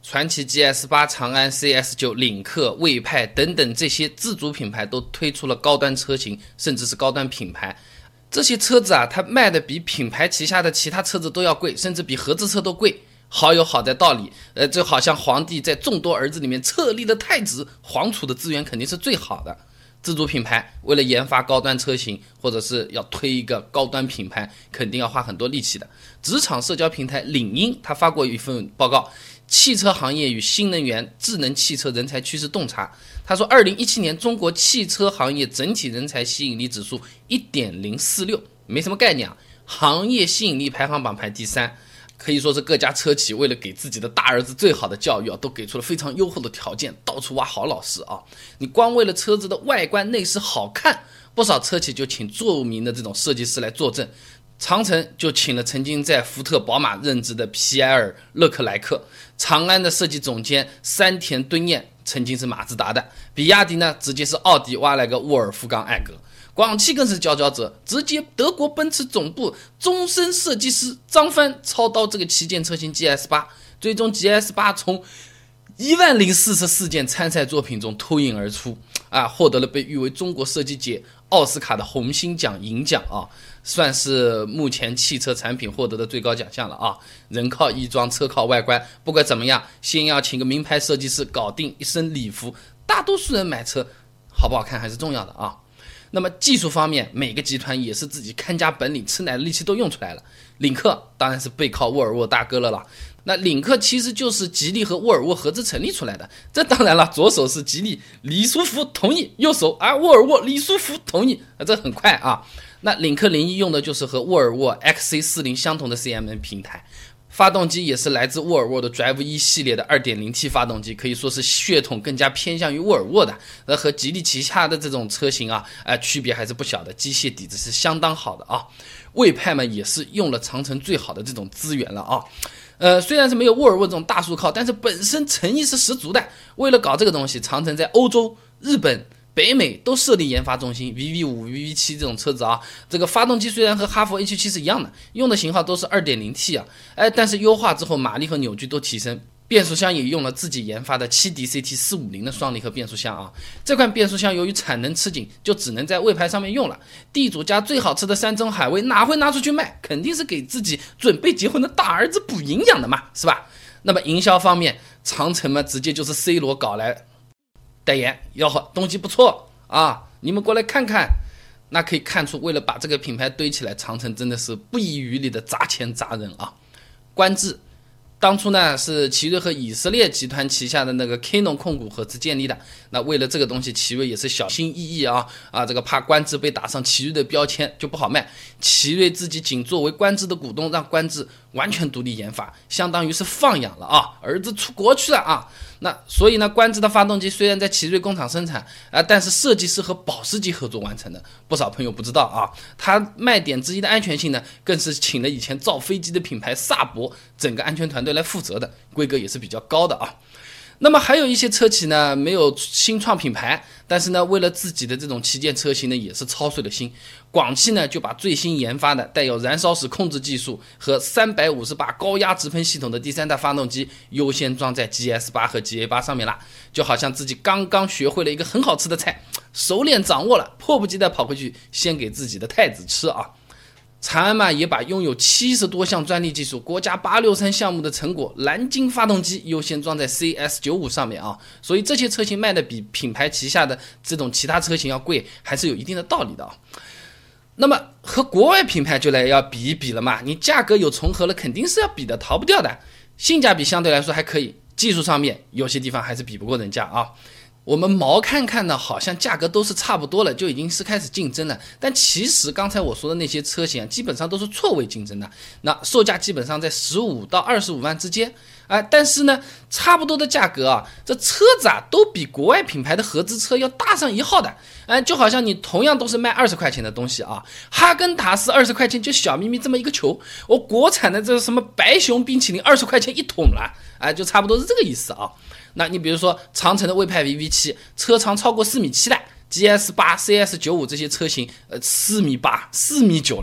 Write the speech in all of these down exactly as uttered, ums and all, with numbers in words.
传祺 G S 八、长安 C S 九、领克、魏派等等这些自主品牌都推出了高端车型，甚至是高端品牌。这些车子啊，它卖的比品牌旗下的其他车子都要贵，甚至比合资车都贵。好有好在道理，呃，就好像皇帝在众多儿子里面册立的太子，皇储的资源肯定是最好的。自主品牌为了研发高端车型，或者是要推一个高端品牌，肯定要花很多力气的。职场社交平台领英他发过一份报告，汽车行业与新能源智能汽车人才趋势洞察。他说二零一七年中国汽车行业整体人才吸引力指数 一点零四六， 没什么概念啊，行业吸引力排行榜排第三。可以说是各家车企为了给自己的大儿子最好的教育啊，都给出了非常优厚的条件，到处挖好老师啊。你光为了车子的外观内饰好看，不少车企就请著名的这种设计师来坐镇。长城就请了曾经在福特宝马任职的皮埃尔勒克莱克，长安的设计总监山田敦彦曾经是马自达的，比亚迪呢直接是奥迪挖来个沃尔夫冈艾格。广汽更是佼佼者，直接德国奔驰总部终身设计师张帆操刀这个旗舰车型 G S 八， 最终 G S 八 从一万零四十四件参赛作品中脱颖而出啊，获得了被誉为中国设计界奥斯卡的红星奖银奖啊，算是目前汽车产品获得的最高奖项了啊。人靠衣装，车靠外观，不管怎么样，先要请个名牌设计师搞定一身礼服，大多数人买车好不好看还是重要的啊。那么技术方面，每个集团也是自己看家本领，吃奶的力气都用出来了。领克当然是背靠沃尔沃大哥了啦。那领克其实就是吉利和沃尔沃合资成立出来的。这当然了，左手是吉利，李书福同意；右手啊，沃尔沃，李书福同意。啊，这很快啊。那领克零一用的就是和沃尔沃 X C 四十 相同的 C M M 平台。发动机也是来自沃尔沃的 Drive 一系列的 二点零 T 发动机，可以说是血统更加偏向于沃尔沃的。那和吉利旗下的这种车型啊，呃，区别还是不小的，机械底子是相当好的啊。魏派嘛也是用了长城最好的这种资源了啊。呃，虽然是没有沃尔沃这种大树靠，但是本身诚意是十足的。为了搞这个东西，长城在欧洲、日本、北美都设立研发中心 ，V V 五、V V 七 这种车子啊，这个发动机虽然和哈弗 H 七 是一样的，用的型号都是 二点零 T 啊，哎，但是优化之后马力和扭矩都提升，变速箱也用了自己研发的 七 D C T 四五零 的双离合变速箱啊。这款变速箱由于产能吃紧，就只能在魏牌上面用了。地主家最好吃的山珍海味哪会拿出去卖？肯定是给自己准备结婚的大儿子补营养的嘛，是吧？那么营销方面，长城嘛直接就是 C 罗搞来代言，吆喝东西不错啊，你们过来看看。那可以看出，为了把这个品牌堆起来，长城真的是不遗余力的砸钱砸人啊。观致当初呢是奇瑞和以色列集团旗下的那个 Canon 控股合资建立的，那为了这个东西，奇瑞也是小心翼翼啊啊，这个怕观致被打上奇瑞的标签就不好卖。奇瑞自己仅作为观致的股东，让观致完全独立研发，相当于是放养了啊，儿子出国去了啊。那所以呢，观致的发动机虽然在奇瑞工厂生产啊，但是设计师和保时捷合作完成的。不少朋友不知道啊，它卖点之一的安全性呢，更是请了以前造飞机的品牌萨博整个安全团队来负责的，规格也是比较高的啊。那么还有一些车企呢，没有新创品牌，但是呢，为了自己的这种旗舰车型呢，也是操碎了心。广汽呢，就把最新研发的带有燃烧室控制技术和三百五十把高压直喷系统的第三代发动机优先装在 G S 八 和 G A 八 上面了，就好像自己刚刚学会了一个很好吃的菜，熟练掌握了，迫不及待跑回去先给自己的太子吃啊。长安嘛也把拥有七十多项专利技术、国家八六三项目的成果蓝鲸发动机优先装在 C S 九十五 上面啊，所以这些车型卖的比品牌旗下的这种其他车型要贵，还是有一定的道理的啊。那么和国外品牌就来要比一比了嘛，你价格有重合了，肯定是要比的，逃不掉的。性价比相对来说还可以，技术上面有些地方还是比不过人家啊。我们毛看看呢，好像价格都是差不多了，就已经是开始竞争了。但其实刚才我说的那些车型啊，基本上都是错位竞争的。那售价基本上在十五到二十五万之间，啊、呃，但是呢，差不多的价格啊，这车子啊都比国外品牌的合资车要大上一号的。嗯、呃，就好像你同样都是卖二十块钱的东西啊，哈根达斯二十块钱就小咪咪这么一个球，我国产的这什么白熊冰淇淋二十块钱一桶了，啊、呃，就差不多是这个意思啊。那你比如说长城的魏派 V V 七， 车长超过四米七的 G S 八、C S 九十五 这些车型，呃，四米八、四米九了，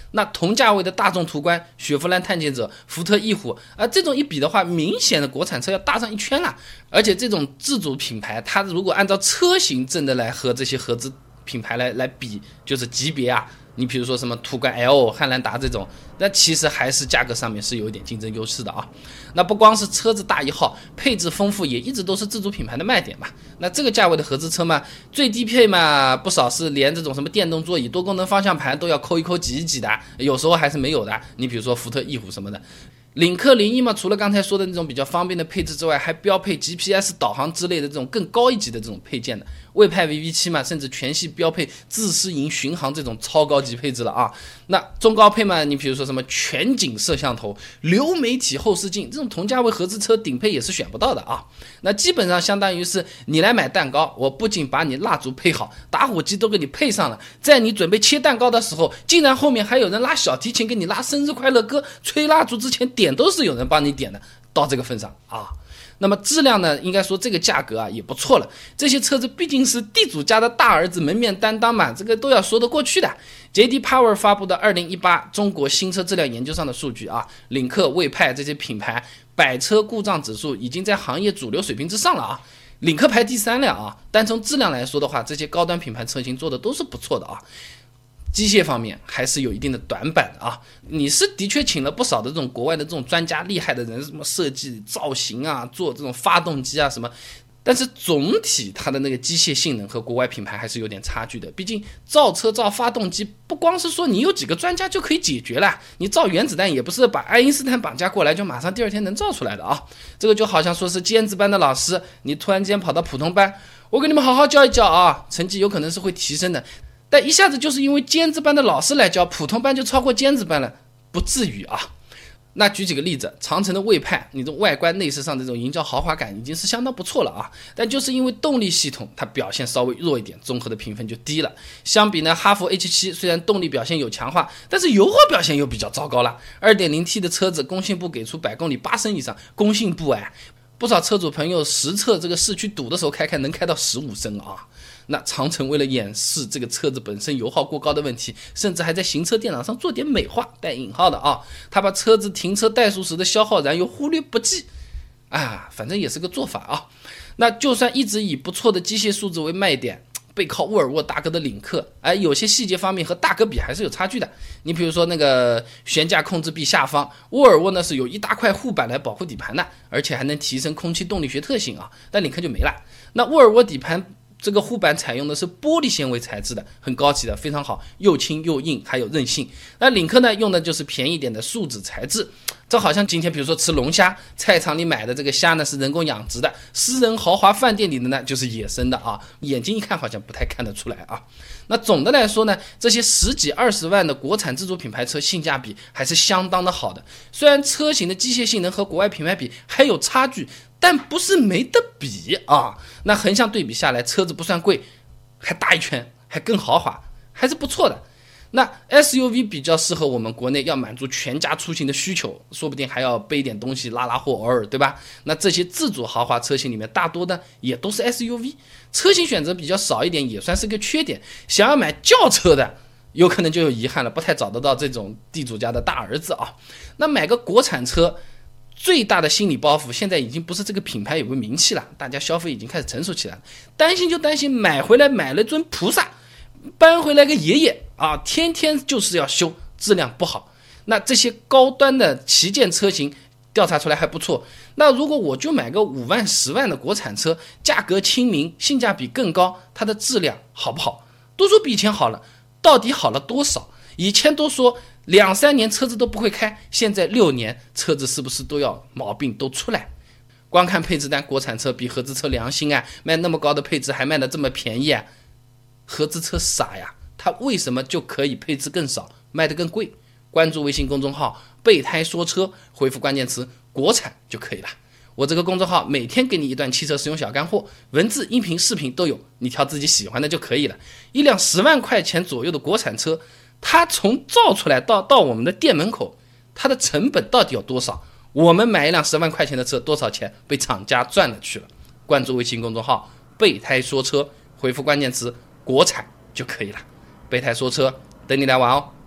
那同价位的大众途观、雪佛兰探险者、福特翼虎啊、呃，这种一比的话，明显的国产车要大上一圈了。而且这种自主品牌，它如果按照车型真的来和这些合资品牌来来比，就是级别啊，你比如说什么途观 L、汉兰达这种，那其实还是价格上面是有一点竞争优势的啊。那不光是车子大一号，配置丰富也一直都是自主品牌的卖点嘛。那这个价位的合资车嘛，最低配嘛，不少是连这种什么电动座椅、多功能方向盘都要抠一抠、挤一挤的，有时候还是没有的。你比如说福特翼虎什么的。领克零一嘛，除了刚才说的那种比较方便的配置之外，还标配 G P S 导航之类的这种更高一级的这种配件的。魏派 V V 七 嘛，甚至全系标配自适应巡航这种超高级配置了啊。那中高配嘛，你比如说什么全景摄像头、流媒体后视镜，这种同价位合资车顶配也是选不到的啊。那基本上相当于是你来买蛋糕，我不仅把你蜡烛配好，打火机都给你配上了，在你准备切蛋糕的时候，竟然后面还有人拉小提琴给你拉生日快乐歌，吹蜡烛之前点都是有人帮你点的，到这个份上啊。那么质量呢，应该说这个价格啊也不错了。这些车子毕竟是地主家的大儿子，门面担当嘛，这个都要说得过去的。J D Power 发布的二零一八中国新车质量研究上的数据啊，领克、魏派这些品牌百车故障指数已经在行业主流水平之上了啊。领克排第三了啊，但从质量来说的话，这些高端品牌车型做的都是不错的啊。机械方面还是有一定的短板的啊，你是的确请了不少的这种国外的这种专家厉害的人，什么设计造型啊，做这种发动机啊什么，但是总体它的那个机械性能和国外品牌还是有点差距的。毕竟造车造发动机不光是说你有几个专家就可以解决了，你造原子弹也不是把爱因斯坦绑架过来就马上第二天能造出来的啊。这个就好像说是尖子班的老师，你突然间跑到普通班，我给你们好好教一教啊，成绩有可能是会提升的。但一下子就是因为尖子班的老师来教，普通班就超过尖子班了，不至于啊。那举几个例子，长城的魏派，你这外观内饰上这种营造豪华感已经是相当不错了啊，但就是因为动力系统它表现稍微弱一点，综合的评分就低了。相比呢，哈弗 H 七 虽然动力表现有强化，但是油耗表现又比较糟糕了。 二点零 T 的车子工信部给出百公里八升以上，工信部哎，不少车主朋友实测这个市区堵的时候开开能开到十五升啊。那长城为了掩饰这个车子本身油耗过高的问题，甚至还在行车电脑上做点美化，带引号的啊，他把车子停车怠速时的消耗燃油忽略不计啊，反正也是个做法啊。那就算一直以不错的机械素质为卖点，背靠沃尔沃大哥的领克，哎，有些细节方面和大哥比还是有差距的。你比如说那个悬架控制臂下方，沃尔沃呢是有一大块护板来保护底盘的，而且还能提升空气动力学特性啊，但领克就没了。那沃尔沃底盘这个护板采用的是玻璃纤维材质的，很高级的，非常好，又轻又硬，还有韧性。那领克呢，用的就是便宜点的树脂材质。这好像今天比如说吃龙虾，菜场里买的这个虾呢是人工养殖的，私人豪华饭店里的呢就是野生的啊，眼睛一看好像不太看得出来啊。那总的来说呢，这些十几二十万的国产自主品牌车性价比还是相当的好的，虽然车型的机械性能和国外品牌比还有差距，但不是没得比啊。那横向对比下来，车子不算贵，还大一圈，还更豪华，还是不错的。那 S U V 比较适合我们国内要满足全家出行的需求，说不定还要背点东西拉拉货，偶尔对吧？那这些自主豪华车型里面，大多的也都是 S U V， 车型选择比较少一点，也算是个缺点。想要买轿车的，有可能就有遗憾了，不太找得到这种地主家的大儿子啊。那买个国产车，最大的心理包袱现在已经不是这个品牌有个名气了，大家消费已经开始成熟起来了，担心就担心买回来买了尊菩萨，搬回来个爷爷啊，天天就是要修，质量不好。那这些高端的旗舰车型调查出来还不错，那如果我就买个五万十万的国产车，价格亲民，性价比更高，它的质量好不好？都说比以前好了，到底好了多少？以前都说两三年车子都不会开，现在六年车子是不是都要毛病都出来？光看配置单，国产车比合资车良心啊，卖那么高的配置还卖得这么便宜啊，合资车傻呀，它为什么就可以配置更少，卖得更贵？关注微信公众号备胎说车，回复关键词国产就可以了。我这个公众号每天给你一段汽车使用小干货，文字、音频、视频都有，你挑自己喜欢的就可以了。一辆十万块钱左右的国产车，它从造出来到到我们的店门口，它的成本到底有多少？我们买一辆十万块钱的车，多少钱被厂家赚了去了？关注微信公众号备胎说车，回复关键词国产就可以了。备胎说车，等你来玩哦。